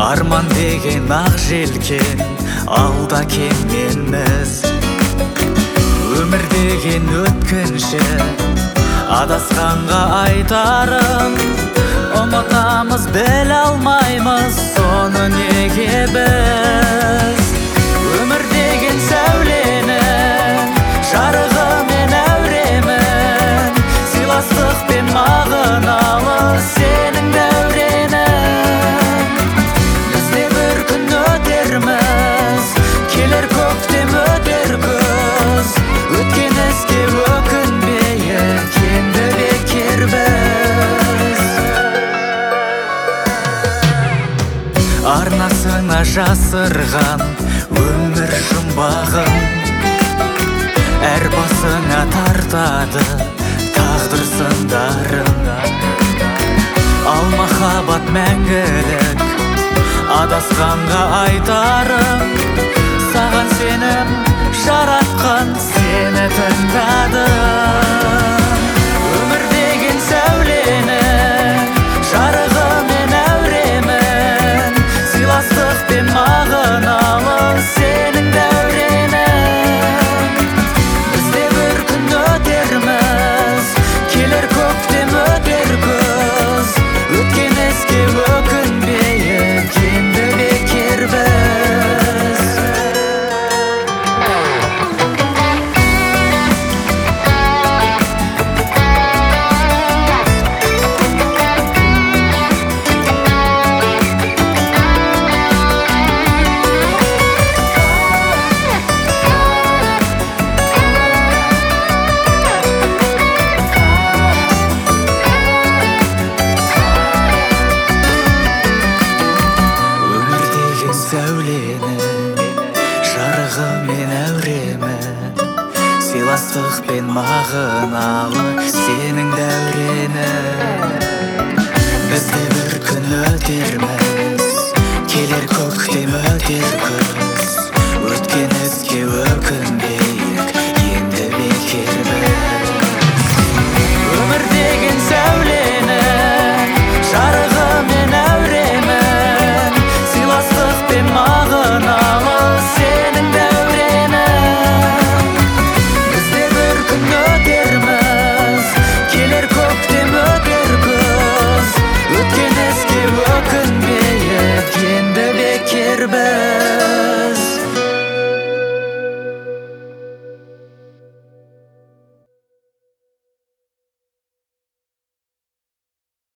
Арман деген ақ желкен алда кеменміз. Өмір деген өткінші адасқанға айтарым. Ұмытамыз біле алмаймыз соны неге біз. Өмір деген сәуленің жарығы мен әуремін. Сыйластықпен мағыналы сенің дәуренің. Бізде бір күн өтерміз, келер көктем өтер күз. Өткен іске өкінбейік енді бекер біз. Арнасына жасырған өмір жұмбағын әр басына тартады тағдыр сындарын. Ал махаббат мәңгілік адасқанға айтарым. Саған сенім жаратқан сені тыңдадым. Өмір деген сәуленің жарығы мен әуремін. Сыйластықпен мағыналы сенің дәуренің. Бізде бір күн өтерміз, келер көктем өтер күз. Өткен іске өкінбейік енді бекер біз. Жарығы мен әуремін. Сыйластықпен мағыналы сенің дәуренің. Бізде бір күн